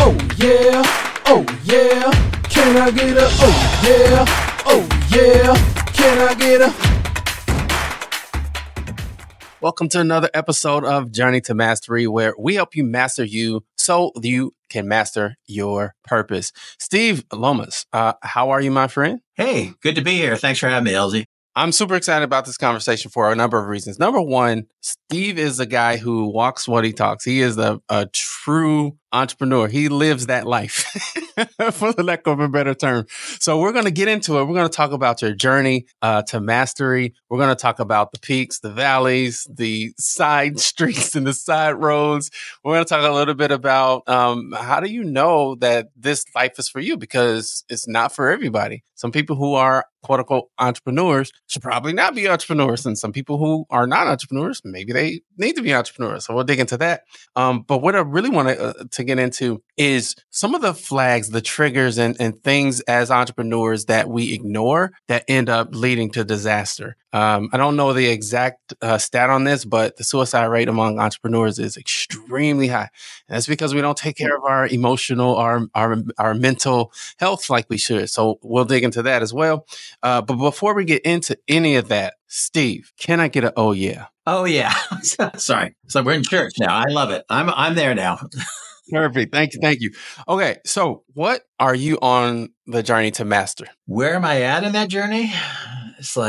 oh yeah, oh yeah? Can I get a oh yeah, oh yeah? Can I get a... Welcome to another episode of Journey to Mastery, where we help you master you so you can master your purpose. Steve Lomas, how are you, my friend? Hey, good to be here. Thanks for having me, LZ. I'm super excited about this conversation for a number of reasons. Number one, Steve is a guy who walks what he talks. He is a true entrepreneur. He lives that life, for the lack of a better term. So we're going to get into it. We're going to talk about your journey to mastery. We're going to talk about the peaks, the valleys, the side streets and the side roads. We're going to talk a little bit about how do you know that this life is for you? Because it's not for everybody. Some people who are quote unquote entrepreneurs should probably not be entrepreneurs. And some people who are not entrepreneurs, maybe they need to be entrepreneurs. So we'll dig into that. But what I really want to get into is some of the flags, the triggers and things as entrepreneurs that we ignore that end up leading to disaster. I don't know the exact stat on this, but the suicide rate among entrepreneurs is extremely high. And that's because we don't take care of our emotional, our mental health like we should. So we'll dig into that as well. But before we get into any of that, Steve, can I get an oh yeah? Oh yeah. Sorry. So we're in church now. I love it. I'm there now. Perfect. Thank you. Okay. So what are you on the journey to master? Where am I at in that journey? So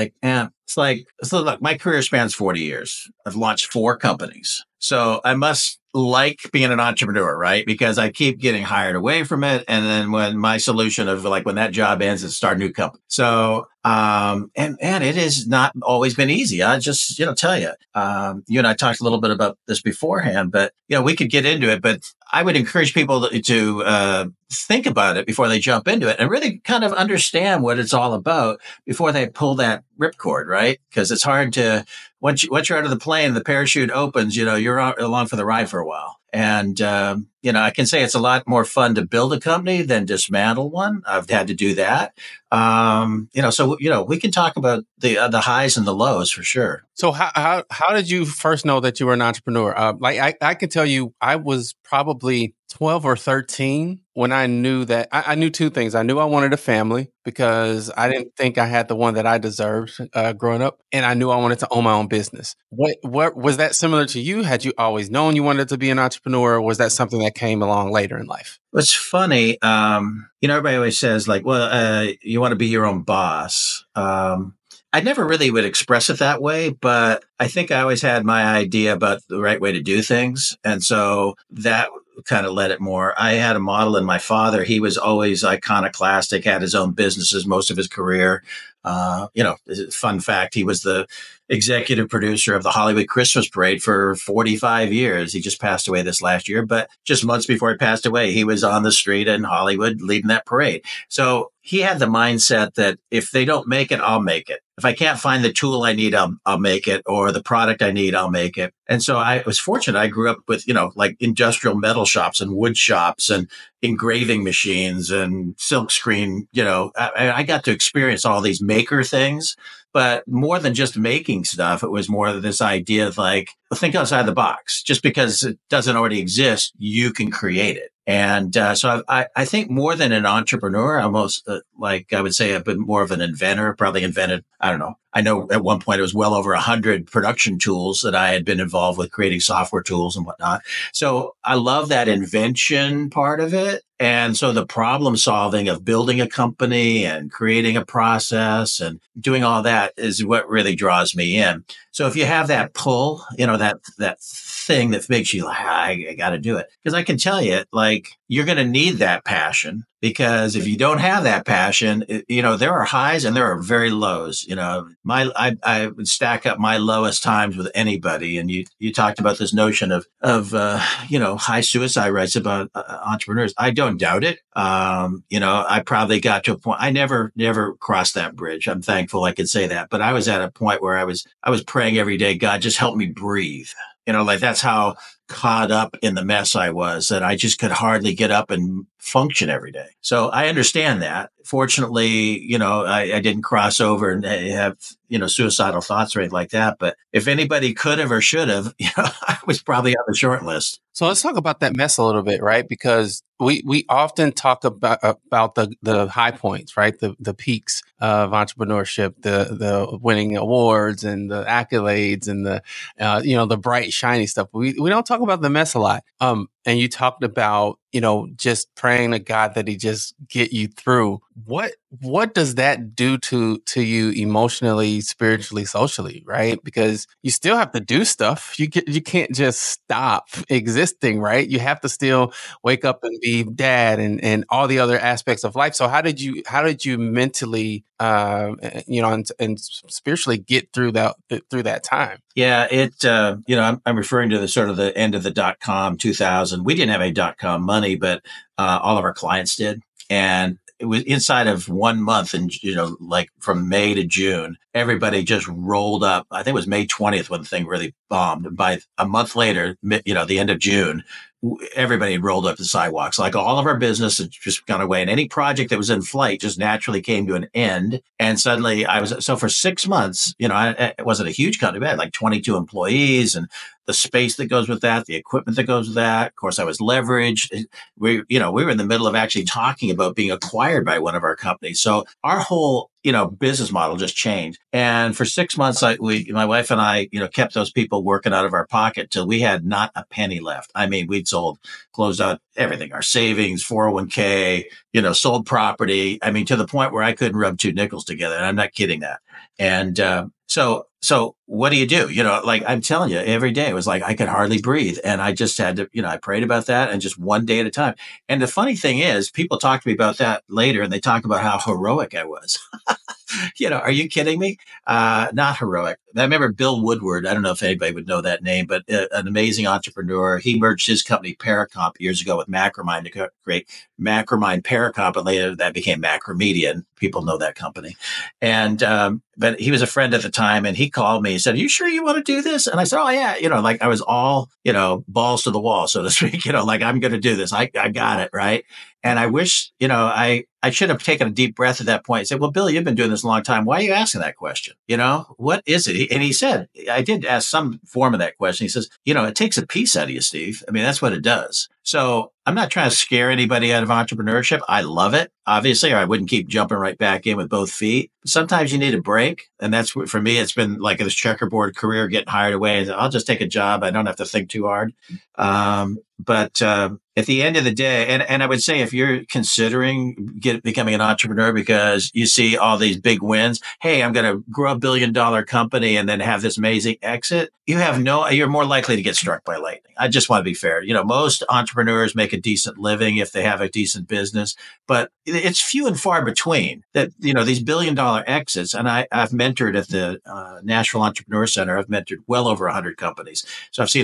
look, my career spans 40 years. I've launched 4 companies. So I must like being an entrepreneur, right? Because I keep getting hired away from it. And then when my solution of like, when that job ends, is start a new company. So, and it has not always been easy. I just, tell you, you and I talked a little bit about this beforehand, but, we could get into it, but I would encourage people to think about it before they jump into it and really kind of understand what it's all about before they pull that ripcord, right? Because it's hard to, once you're out of the plane, the parachute opens, you're along for the ride for a while. And, I can say it's a lot more fun to build a company than dismantle one. I've had to do that. We can talk about the highs and the lows for sure. So how did you first know that you were an entrepreneur? I can tell you, I was probably 12 or 13 when I knew that I knew 2 things. I knew I wanted a family because I didn't think I had the one that I deserved growing up. And I knew I wanted to own my own business. What was that similar to you? Had you always known you wanted to be an entrepreneur? Or was that something that came along later in life? It's funny. Everybody always says like, you want to be your own boss. I never really would express it that way, but I think I always had my idea about the right way to do things. And so that kind of led it more. I had a model in my father. He was always iconoclastic, had his own businesses most of his career. Fun fact, he was the executive producer of the Hollywood Christmas Parade for 45 years. He just passed away this last year, but just months before he passed away, he was on the street in Hollywood leading that parade. So he had the mindset that if they don't make it, I'll make it. If I can't find the tool I need, I'll make it, or the product I need, I'll make it. And so I was fortunate. I grew up with, like industrial metal shops and wood shops and engraving machines and silk screen. I got to experience all these maker things, but more than just making stuff, it was more of this idea of like, think outside the box. Just because it doesn't already exist, you can create it. And so I think more than an entrepreneur, almost I would say I've been more of an inventor, probably invented, I don't know. I know at one point it was well over 100 production tools that I had been involved with, creating software tools and whatnot. So I love that invention part of it. And so the problem solving of building a company and creating a process and doing all that is what really draws me in. So if you have that pull, that thing that makes you like, I got to do it. Because I can tell you, like, you're going to need that passion, because if you don't have that passion, there are highs and there are very lows. I would stack up my lowest times with anybody. And you talked about this notion of high suicide rates about entrepreneurs. I don't doubt it. I probably got to a point. I never crossed that bridge. I'm thankful I could say that. But I was at a point where I was praying every day, God, just help me breathe. That's how caught up in the mess I was, that I just could hardly get up and function every day. So I understand that. Fortunately, I didn't cross over and have, suicidal thoughts or anything like that. But if anybody could have or should have, I was probably on the short list. So let's talk about that mess a little bit, right? Because we often talk about the high points, right? The peaks of entrepreneurship, the winning awards and the accolades and the the bright shiny stuff. We don't talk about the mess a lot. And you talked about, just praying to God that he just get you through. What does that do to you emotionally, spiritually, socially, right? Because you still have to do stuff. You can't just stop existing, right? You have to still wake up and be dad and all the other aspects of life. So how did you mentally and spiritually get through that time? Yeah, I'm referring to the sort of the end of the .com 2000. We didn't have any .com money, but all of our clients did. And it was inside of 1 month, and like from May to June, everybody just rolled up. I think it was May 20th when the thing really bombed. And by a month later, the end of June, everybody had rolled up the sidewalks. Like all of our business had just gone away, and any project that was in flight just naturally came to an end. And suddenly so for 6 months, it wasn't a huge company. I had like 22 employees, and the space that goes with that, the equipment that goes with that. Of course, I was leveraged. We were in the middle of actually talking about being acquired by one of our companies. So our whole business model just changed. And for 6 months, my wife and I, kept those people working out of our pocket till we had not a penny left. I mean, we'd closed out everything, our savings, 401k, sold property. I mean, to the point where I couldn't rub two nickels together. And I'm not kidding that. And, so what do you do? Like I'm telling you, every day it was like I could hardly breathe. And I just had to, I prayed about that and just one day at a time. And the funny thing is, people talk to me about that later and they talk about how heroic I was. Are you kidding me? Not heroic. I remember Bill Woodward. I don't know if anybody would know that name, but an amazing entrepreneur. He merged his company Paracomp years ago with Macromind to create Macromind Paracomp, and later that became Macromedia, and people know that company. And but he was a friend at the time, and he called me. He said, "Are you sure you want to do this?" And I said, "Oh yeah." Like I was all balls to the wall, so to speak. Like I'm going to do this. I got it right. And I wish, I should have taken a deep breath at that point and said, "Well, Bill, you've been doing this a long time. Why are you asking that question? What is it?" And he said, I did ask some form of that question. He says, "It takes a piece out of you, Steve. I mean, that's what it does." So I'm not trying to scare anybody out of entrepreneurship. I love it, obviously, or I wouldn't keep jumping right back in with both feet. But sometimes you need a break. And that's what, for me, it's been like this checkerboard career, getting hired away. I'll just take a job. I don't have to think too hard. But at the end of the day, and I would say if you're considering becoming an entrepreneur because you see all these big wins, hey, I'm going to grow $1 billion company and then have this amazing exit, you're more likely to get struck by lightning. I just want to be fair. Most entrepreneurs make a decent living if they have a decent business, but it's few and far between that, these $1 billion exits. And I've mentored at the Nashville Entrepreneur Center. I've mentored well over 100 companies. So I've seen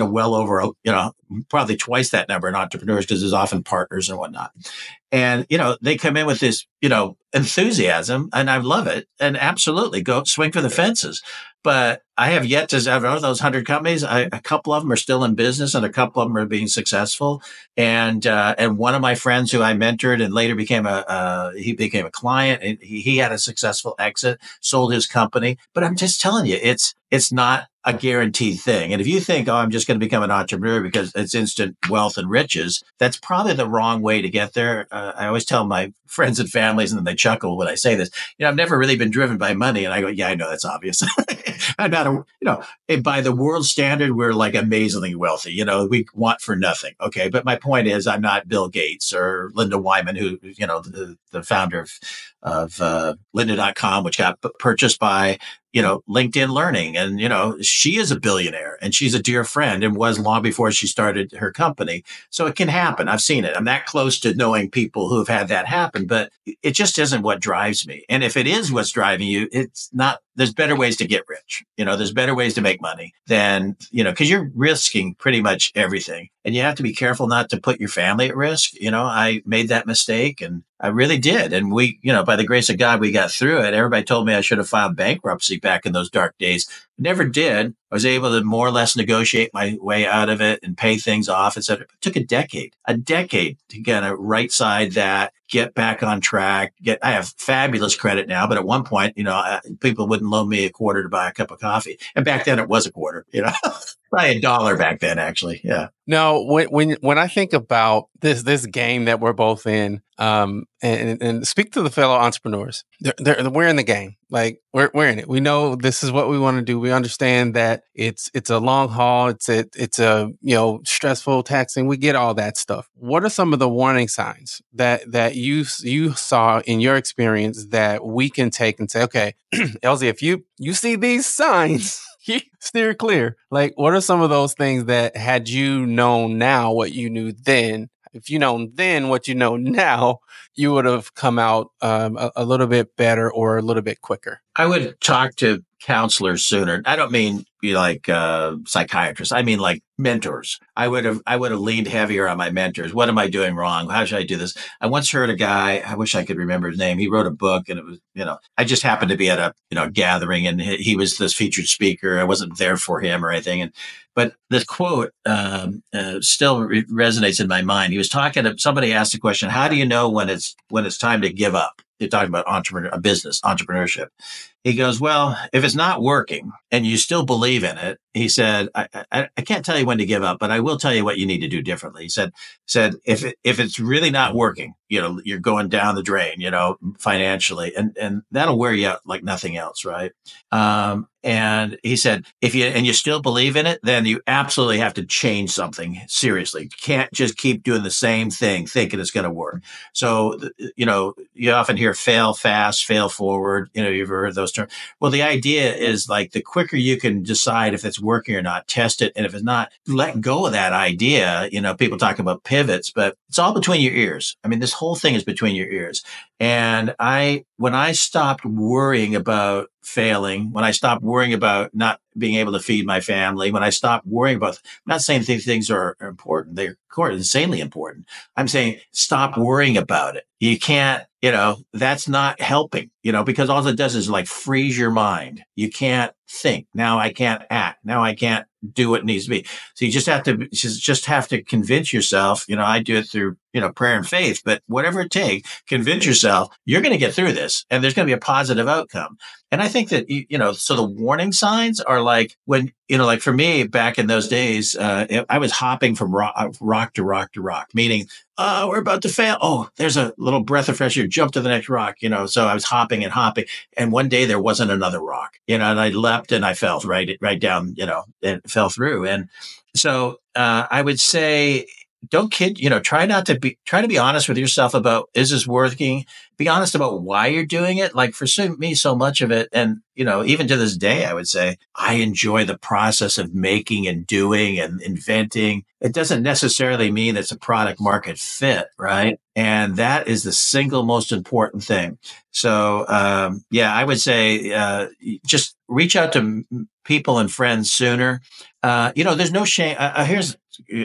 probably twice that number in entrepreneurs because there's often partners and whatnot. And, they come in with this, enthusiasm, and I love it. And absolutely go swing for the fences. But I have yet to have those 100 companies. A couple of them are still in business and a couple of them are being successful. And one of my friends who I mentored and later became he became a client, and he had a successful exit, sold his company. But I'm just telling you, it's not a guaranteed thing. And if you think, I'm just going to become an entrepreneur because it's instant wealth and riches, that's probably the wrong way to get there. I always tell my friends and families, and then they chuckle when I say this, I've never really been driven by money. And I go, yeah, I know that's obvious. I'm not by the world standard, we're like amazingly wealthy. We want for nothing. Okay. But my point is, I'm not Bill Gates or Linda Wyman, who, the founder of lynda.com, which got purchased by, LinkedIn Learning. And, she is a billionaire and she's a dear friend and was long before she started her company. So it can happen. I've seen it. I'm that close to knowing people who have had that happen, but it just isn't what drives me. And if it is what's driving you, it's not, there's better ways to get rich. There's better ways to make money than, because you're risking pretty much everything. And you have to be careful not to put your family at risk. I made that mistake and I really did. And we, by the grace of God, we got through it. Everybody told me I should have filed bankruptcy back in those dark days. Never did. I was able to more or less negotiate my way out of it and pay things off, etc. It took a decade to kind of right side that, get back on track. I have fabulous credit now, but at one point, people wouldn't loan me a quarter to buy a cup of coffee. And back then it was a quarter, Probably $1 back then, actually. Yeah. No, when I think about this game that we're both in, and speak to the fellow entrepreneurs, we're in the game. Like we're in it. We know this is what we want to do. We understand that it's a long haul. It's a stressful, taxing. We get all that stuff. What are some of the warning signs that you saw in your experience that we can take and say, okay, LZ, if you see these signs, steer clear. Like, what are some of those things that had you known now what you knew then? If you known then what you know now, you would have come out a little bit better or a little bit quicker. I would talk to counselors sooner. I don't mean like psychiatrists. I mean like mentors. I would have leaned heavier on my mentors. What am I doing wrong? How should I do this? I once heard a guy, I wish I could remember his name. He wrote a book, and it was, I just happened to be at a gathering, and he was this featured speaker. I wasn't there for him or anything. But this quote still resonates in my mind. He was talking to somebody, asked the question, how do you know when it's time to give up? You're talking about entrepreneurship. He goes, well, if it's not working and you still believe in it, he said, I can't tell you when to give up, but I will tell you what you need to do differently. He said, if it's really not working, you're going down the drain, financially, and that'll wear you out like nothing else. Right. And he said, if you still believe in it, then you absolutely have to change something seriously. You can't just keep doing the same thing thinking it's going to work. So, you often hear fail fast, fail forward. You've heard those terms. Well, the idea is like the quicker you can decide if it's working or not, test it. And if it's not, let go of that idea. People talk about pivots, but it's all between your ears. I mean, this whole thing is between your ears. And when I stopped worrying about failing, when I stopped worrying about not being able to feed my family, when I stopped worrying about, I'm not saying these things are important. They're insanely important. I'm saying stop worrying about it. You can't, that's not helping, because all it does is like freeze your mind. You can't think. Now I can't act. Now I can't do what needs to be. So you just have to convince yourself, I do it through, prayer and faith, but whatever it takes, convince yourself you're going to get through this and there's going to be a positive outcome. And I think that, so the warning signs are like when, like for me back in those days, I was hopping from rock to rock to rock, meaning, we're about to fail. Oh, there's a little breath of fresh air, jump to the next rock, so I was hopping and hopping. And one day there wasn't another rock, and I leapt and I fell right down, and fell through. And so, I would say, don't kid, try to be honest with yourself about, is this working? Be honest about why you're doing it. Like for me, so much of it. And, even to this day, I would say I enjoy the process of making and doing and inventing. It doesn't necessarily mean it's a product market fit, right? And that is the single most important thing. So, I would say, just reach out to people and friends sooner. There's no shame. Here's,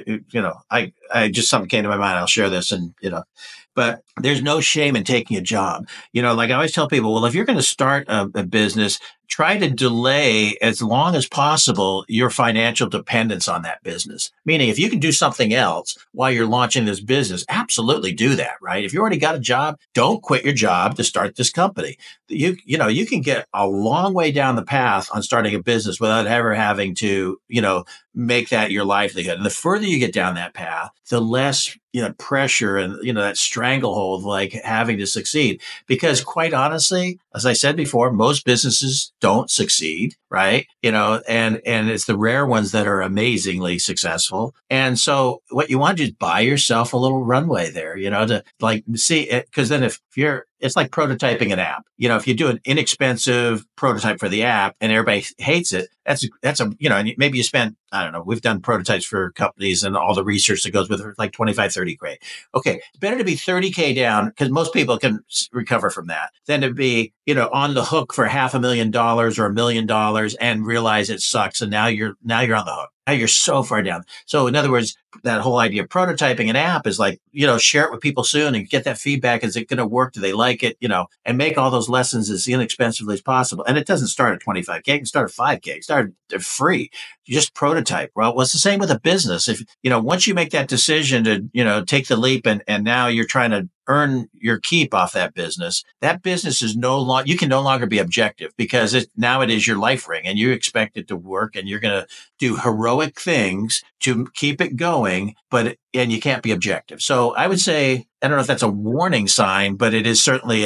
I just, something came to my mind. I'll share this but there's no shame in taking a job. Like I always tell people, well, if you're going to start a business, try to delay as long as possible your financial dependence on that business. Meaning if you can do something else while you're launching this business, absolutely do that, right? If you already got a job, don't quit your job to start this company. You can get a long way down the path on starting a business without ever having to, make that your livelihood. And the further you get down that path, the less, pressure and, that stranglehold of like having to succeed. Because quite honestly, as I said before, most businesses don't succeed, right? And it's the rare ones that are amazingly successful. And so what you want to do is buy yourself a little runway there, to like see it. Cause then it's like prototyping an app. If you do an inexpensive prototype for the app and everybody hates it, that's maybe you spend, I don't know, we've done prototypes for companies and all the research that goes with it, like 25, 30 grand. Okay. It's better to be 30K down because most people can recover from that than to be, on the hook for $500,000 or $1 million and realize it sucks. And now you're on the hook. Now you're so far down. So in other words, that whole idea of prototyping an app is like, share it with people soon and get that feedback. Is it going to work? Do they like it? And make all those lessons as inexpensively as possible. And it doesn't start at 25K. It can start at 5K. Start free. You just prototype. Well, it's the same with a business. If, once you make that decision to, take the leap and now you're trying to earn your keep off that business is you can no longer be objective because now it is your life ring and you expect it to work and you're going to do heroic heroic things to keep it going, and you can't be objective. So I would say, I don't know if that's a warning sign, but it is certainly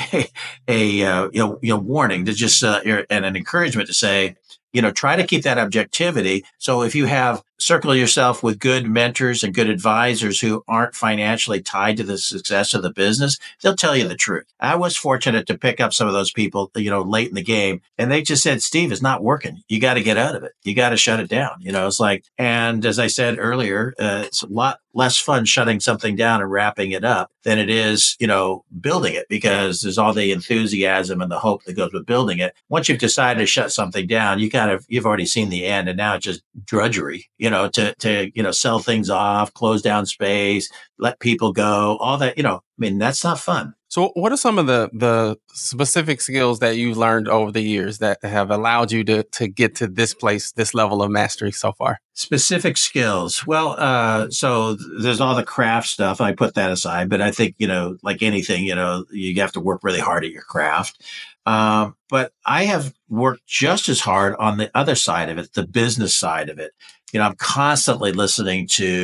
a warning to just, and an encouragement to say, try to keep that objectivity. So if you circle yourself with good mentors and good advisors who aren't financially tied to the success of the business, they'll tell you the truth. I was fortunate to pick up some of those people, late in the game, and they just said, Steve, it's not working. You got to get out of it. You got to shut it down. It's like, and as I said earlier, it's a lot less fun shutting something down and wrapping it up than it is, building it, because there's all the enthusiasm and the hope that goes with building it. Once you've decided to shut something down, you've already seen the end, and now it's just drudgery, to sell things off, close down space, let people go, all that, that's not fun. So what are some of the specific skills that you've learned over the years that have allowed you to get to this place, this level of mastery so far? Specific skills. Well, so there's all the craft stuff. I put that aside, but I think, like anything, you have to work really hard at your craft. But I have worked just as hard on the other side of it, the business side of it. I'm constantly listening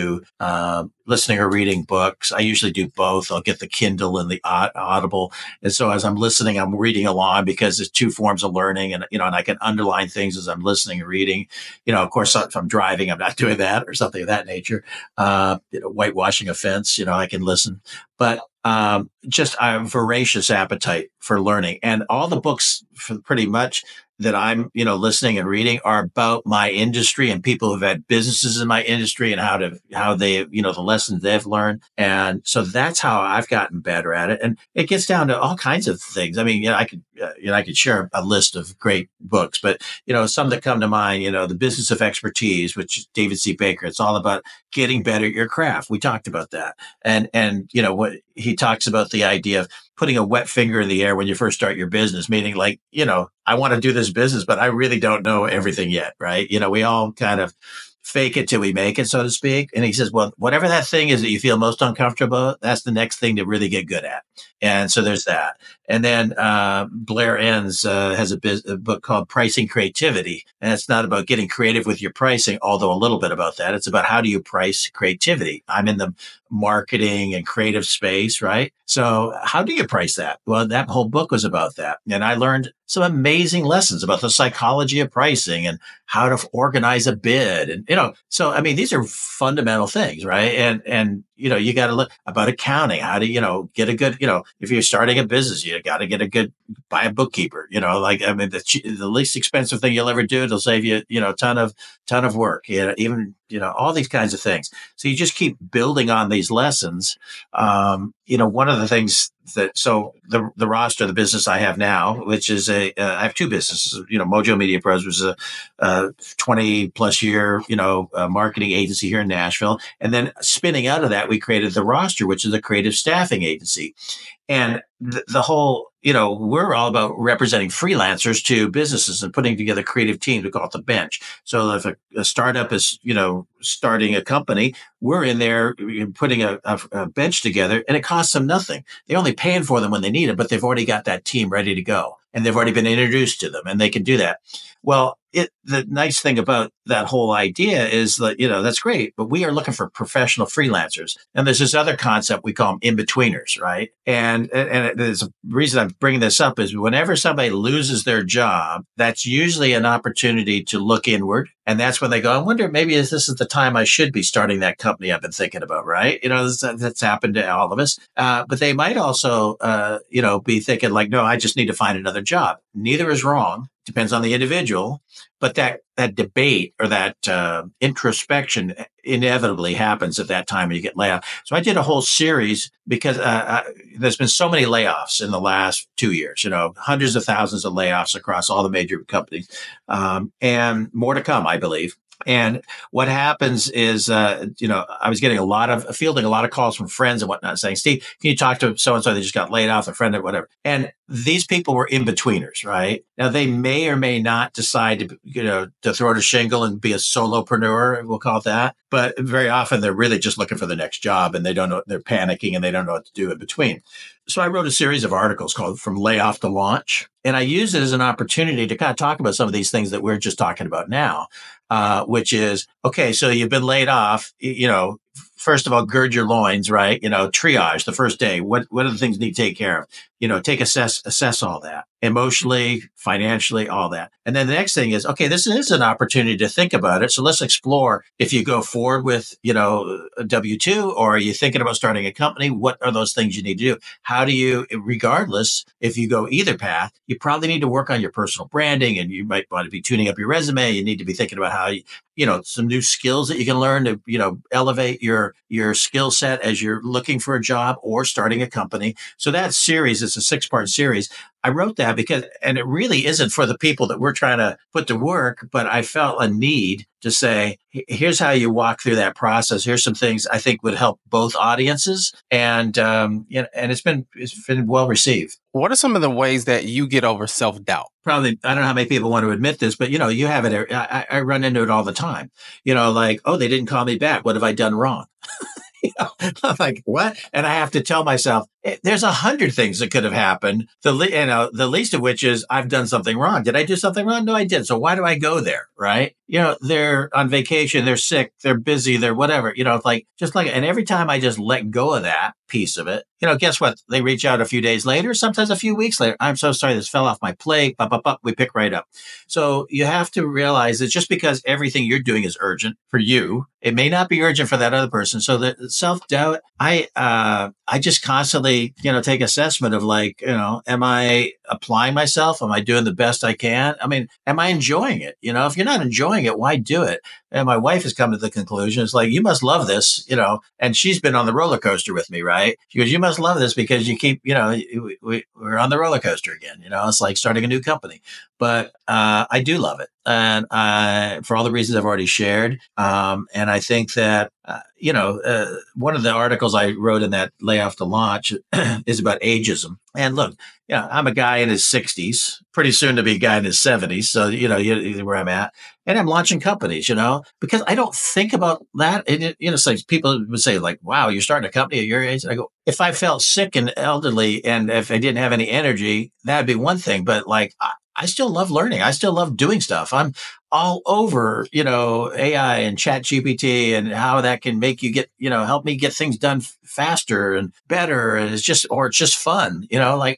or reading books. I usually do both. I'll get the Kindle and the Audible. And so as I'm listening, I'm reading along, because there's two forms of learning, and, and I can underline things as I'm listening and reading. Of course, if I'm driving, I'm not doing that, or something of that nature. Whitewashing a fence, I can listen, but just a voracious appetite for learning. And all the books pretty much that I'm, listening and reading are about my industry and people who've had businesses in my industry and how they, the lessons they've learned. And so that's how I've gotten better at it. And it gets down to all kinds of things. I mean, I could share a list of great books, but, some that come to mind, The Business of Expertise, which is David C. Baker. It's all about getting better at your craft. We talked about that. And what he talks about, the idea of putting a wet finger in the air when you first start your business, meaning like, I want to do this business, but I really don't know everything yet, right? We all kind of fake it till we make it, so to speak. And he says, well, whatever that thing is that you feel most uncomfortable, that's the next thing to really get good at. And so there's that. And then Blair Enns has a book called Pricing Creativity. And it's not about getting creative with your pricing, although a little bit about that. It's about how do you price creativity? I'm in the marketing and creative space, right? So how do you price that? Well, that whole book was about that. And I learned some amazing lessons about the psychology of pricing and how to organize a bid. And, so, I mean, these are fundamental things, right? And you got to look about accounting, how to, get a good, if you're starting a business, you got to buy a bookkeeper, the least expensive thing you'll ever do, it'll save you, a ton of work, even, all these kinds of things. So you just keep building on these lessons. One of the things the roster, the business I have now, which is I have two businesses, Mojo Media Pros was a 20 plus year, marketing agency here in Nashville. And then spinning out of that, we created the roster, which is a creative staffing agency. And the whole, we're all about representing freelancers to businesses and putting together creative teams. We call it the bench. So if a startup is, starting a company, we're in there putting a bench together, and it costs them nothing. They're only paying for them when they need it, but they've already got that team ready to go, and they've already been introduced to them, and they can do that. Well, the nice thing about that whole idea is that, that's great, but we are looking for professional freelancers. And there's this other concept we call them in-betweeners, right? And there's a reason I'm bringing this up is whenever somebody loses their job, that's usually an opportunity to look inward. And that's when they go, I wonder, maybe this is the time I should be starting that company I've been thinking about, right? That's happened to all of us. But they might also, be thinking like, no, I just need to find another job. Neither is wrong. Depends on the individual. But that debate or that introspection inevitably happens at that time when you get laid off. So I did a whole series because there's been so many layoffs in the last 2 years, hundreds of thousands of layoffs across all the major companies, and more to come, I believe. And what happens is, I was getting fielding a lot of calls from friends and whatnot saying, Steve, can you talk to so-and-so? They just got laid off, a friend or whatever. And these people were in-betweeners, right? Now, they may or may not decide to throw the shingle and be a solopreneur, we'll call it that. But very often they're really just looking for the next job, and they don't know, they're panicking and they don't know what to do in between. So I wrote a series of articles called From Layoff to Launch. And I used it as an opportunity to kind of talk about some of these things that we're just talking about now. which is, okay, so you've been laid off, first of all, gird your loins, right? Triage the first day. What are the things you need to take care of? Assess all that emotionally, financially, all that. And then the next thing is, okay, this is an opportunity to think about it. So let's explore if you go forward with, a W-2, or are you thinking about starting a company? What are those things you need to do? How do you, regardless, if you go either path, you probably need to work on your personal branding, and you might want to be tuning up your resume. You need to be thinking about how some new skills that you can learn to, elevate your skill set as you're looking for a job or starting a company. So that series is a 6-part series. I wrote that and it really isn't for the people that we're trying to put to work, but I felt a need to say, here's how you walk through that process. Here's some things I think would help both audiences. And, and it's been well received. What are some of the ways that you get over self-doubt? Probably, I don't know how many people want to admit this, but you have it. I run into it all the time. Like, oh, they didn't call me back. What have I done wrong? I'm like, what? And I have to tell myself, there's 100 things that could have happened. The least of which is I've done something wrong. Did I do something wrong? No, I did. So why do I go there? Right? They're on vacation. They're sick. They're busy. They're whatever. And every time I just let go of that piece of it, guess what? They reach out a few days later, sometimes a few weeks later. I'm so sorry. This fell off my plate. We pick right up. So you have to realize that just because everything you're doing is urgent for you, it may not be urgent for that other person. So the self-doubt, I just constantly, take assessment of like, am I applying myself? Am I doing the best I can? I mean, am I enjoying it? If you're not enjoying it, why do it? And my wife has come to the conclusion, it's like, you must love this, and she's been on the roller coaster with me, right? She goes, you must love this because you keep, we're on the roller coaster again. It's like starting a new company. But I do love it. And for all the reasons I've already shared. And I think that, one of the articles I wrote in that Layoff to Launch is about ageism. And look, I'm a guy in his 60s, pretty soon to be a guy in his 70s. So, where I'm at. And I'm launching companies, because I don't think about that. And, it's like people would say like, wow, you're starting a company at your age. And I go, if I felt sick and elderly and if I didn't have any energy, that'd be one thing. But like, I still love learning. I still love doing stuff. I'm all over, AI and Chat GPT and how that can make you get, help me get things done faster and better. And it's just fun,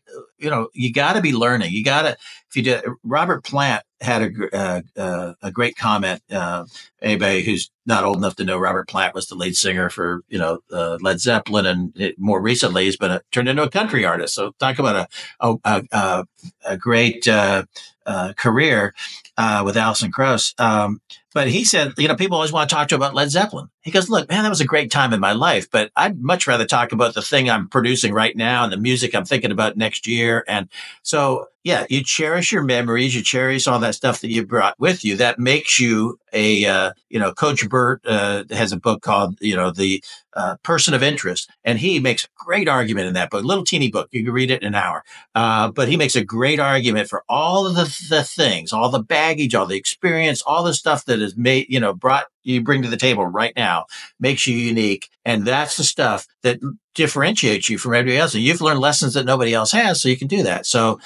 you got to be learning. You got to, if you do, Robert Plant had a great comment. Anybody who's not old enough to know Robert Plant was the lead singer for, Led Zeppelin, and more recently he's been turned into a country artist. So talk about a great career with Alison Krauss. But he said, people always want to talk to him about Led Zeppelin. He goes, look, man, that was a great time in my life, but I'd much rather talk about the thing I'm producing right now and the music I'm thinking about next year. And so, yeah, you cherish your memories, you cherish all that stuff that you brought with you. That makes you Coach Burt has a book called, the Person of Interest. And he makes a great argument in that book, little teeny book. You can read it in an hour. But he makes a great argument for all of the things, all the baggage, all the experience, all the stuff that is made, you bring to the table right now, makes you unique. And that's the stuff that differentiates you from everybody else. And you've learned lessons that nobody else has, so you can do that. So,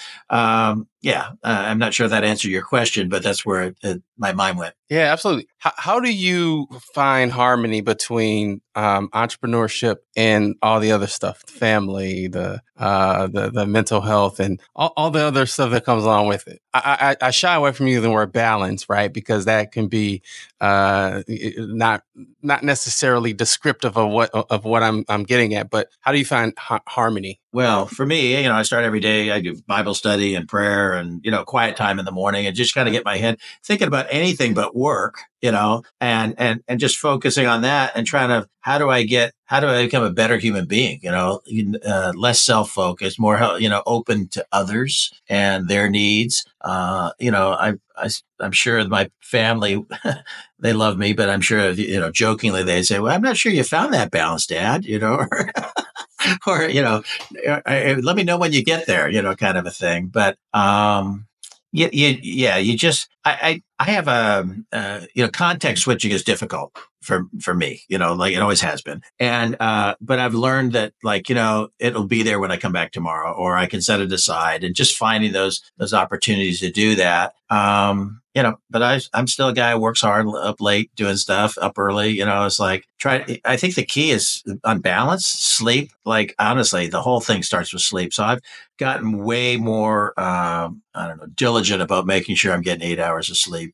I'm not sure if that answered your question, but that's where my mind went. Yeah, absolutely. How do you find harmony between entrepreneurship and all the other stuff, the family, the mental health, and all the other stuff that comes along with it? I shy away from using the word balance, right? Because that can be not necessarily descriptive of what I'm getting at. But how do you find harmony? Well, for me, I start every day. I do Bible study and prayer and, quiet time in the morning, and just kind of get my head thinking about anything but work, and just focusing on that and trying to, how do I become a better human being? Less self-focused, more, open to others and their needs. I'm sure my family, they love me, but I'm sure, jokingly they say, well, I'm not sure you found that balance, Dad, or, let me know when you get there, kind of a thing. But, you just, I have context switching is difficult for me, like it always has been. And, but I've learned that it'll be there when I come back tomorrow, or I can set it aside, and just finding those opportunities to do that. but I'm still a guy who works hard, up late, doing stuff, up early. It's like I think the key is on balance, sleep. Like, honestly, the whole thing starts with sleep. So I've gotten way more, diligent about making sure I'm getting 8 hours of sleep.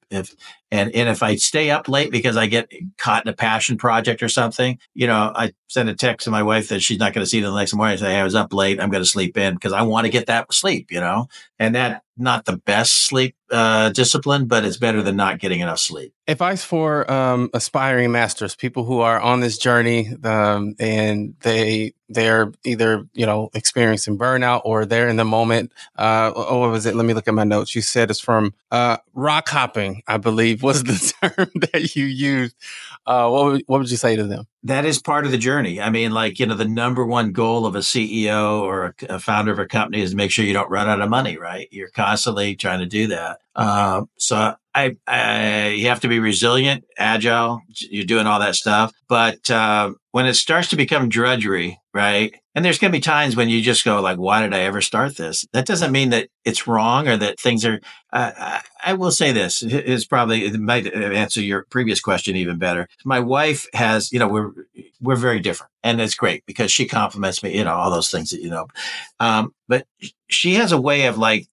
If I stay up late because I get caught in a passion project or something, I send a text to my wife that she's not going to see it the next morning. I say, hey, I was up late. I'm going to sleep in because I want to get that sleep, and that not the best sleep discipline, but it's better than not getting enough sleep. Advice for aspiring masters, people who are on this journey, and they're either experiencing burnout or they're in the moment. What was it? Let me look at my notes. You said it's from rock hopping, I believe, was the term that you used. What would you say to them? That is part of the journey. I mean, the number one goal of a CEO or a founder of a company is to make sure you don't run out of money, right? You're constantly trying to do that. So you have to be resilient, agile. You're doing all that stuff. But when it starts to become drudgery, right? And there's going to be times when you just go like, why did I ever start this? That doesn't mean that it's wrong or that things are, I will say this is probably, it might answer your previous question even better. My wife has, we're very different, and it's great because she compliments me, all those things that, but she has a way of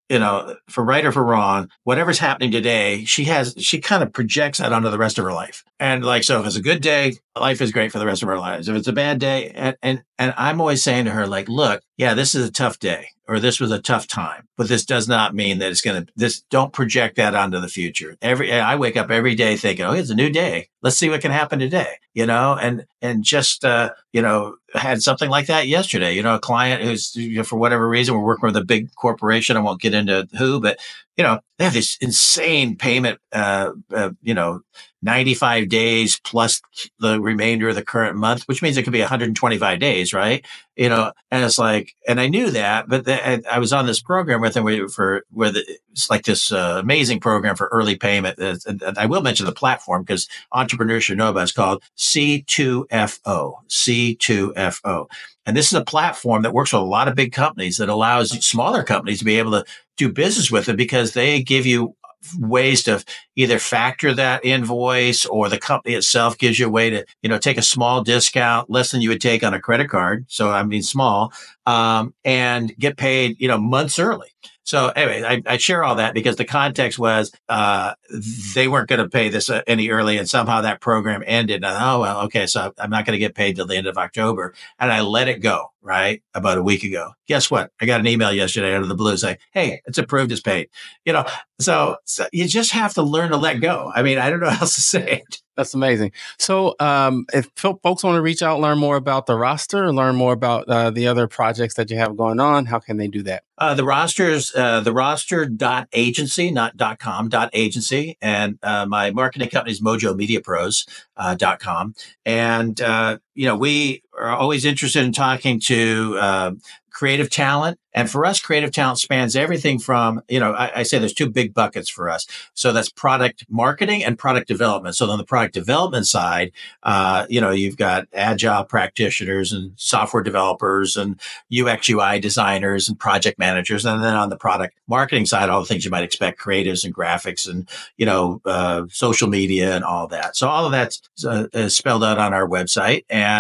for right or for wrong, whatever's happening today, she kind of projects that onto the rest of her life. And so if it's a good day, life is great for the rest of our lives. If it's a bad day, and I'm always saying to her, look, yeah, this is a tough day, or this was a tough time, but this does not mean that don't project that onto the future. I wake up every day thinking, oh, it's a new day. Let's see what can happen today, and just, had something like that yesterday, a client who's, for whatever reason, we're working with a big corporation. I won't get into who, but, they have this insane payment, 95 days plus the remainder of the current month, which means it could be 125 days, right? And it's and I knew that, but I was on this program with them it's like this amazing program for early payment. And I will mention the platform because entrepreneurs should know about it. It's called C2FO. And this is a platform that works with a lot of big companies that allows smaller companies to be able to do business with it because they give you ways to either factor that invoice, or the company itself gives you a way to, take a small discount, less than you would take on a credit card. So I mean, small, and get paid, months early. So anyway, I share all that because the context was they weren't going to pay this any early, and somehow that program ended. And okay, so I'm not going to get paid till the end of October, and I let it go. Right about a week ago. Guess what? I got an email yesterday out of the blue saying, "Hey, it's approved, it's paid." So you just have to learn to let go. I mean, I don't know how else to say it. That's amazing. So if folks want to reach out, learn more about the roster, learn more about the other projects that you have going on, how can they do that? The roster's the roster.agency, not .com, .agency. And my marketing company is mojomediapros.com. And, we are always interested in talking to creative talent. And for us, creative talent spans everything from, I say there's two big buckets for us. So that's product marketing and product development. So on the product development side, you've got agile practitioners and software developers and UX UI designers and project managers. And then on the product marketing side, all the things you might expect, creatives and graphics and, social media and all that. So all of that's spelled out on our website.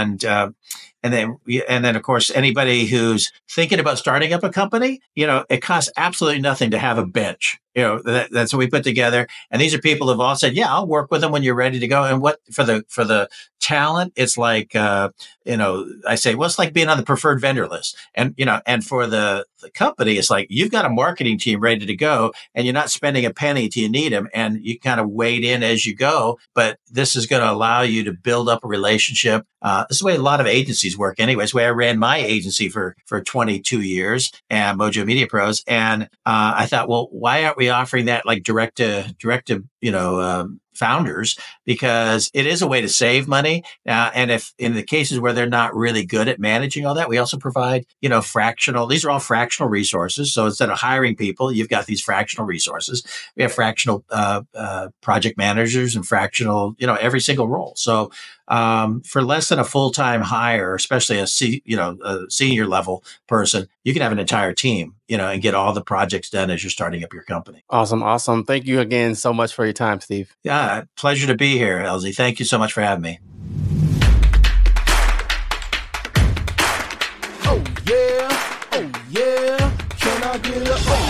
And then, of course, anybody who's thinking about starting up a company, it costs absolutely nothing to have a bench. That's what we put together. And these are people who've all said, yeah, I'll work with them when you're ready to go. And what for the talent, it's like, I say, well, it's like being on the preferred vendor list. And, and for the company, it's like you've got a marketing team ready to go and you're not spending a penny till you need them. And you kind of wade in as you go. But this is going to allow you to build up a relationship. This is the way a lot of agencies work anyways. The way I ran my agency for 22 years and Mojo Media Pros. And I thought, well, why aren't we offering that like direct to founders, because it is a way to save money. And if in the cases where they're not really good at managing all that, we also provide, these are all fractional resources. So instead of hiring people, you've got these fractional resources. We have fractional project managers and fractional, every single role. So for less than a full-time hire, especially a senior level person, you can have an entire team, and get all the projects done as you're starting up your company. Awesome. Thank you again so much for your time, Steve. Yeah, pleasure to be here, Elsie. Thank you so much for having me. Oh yeah, can I get a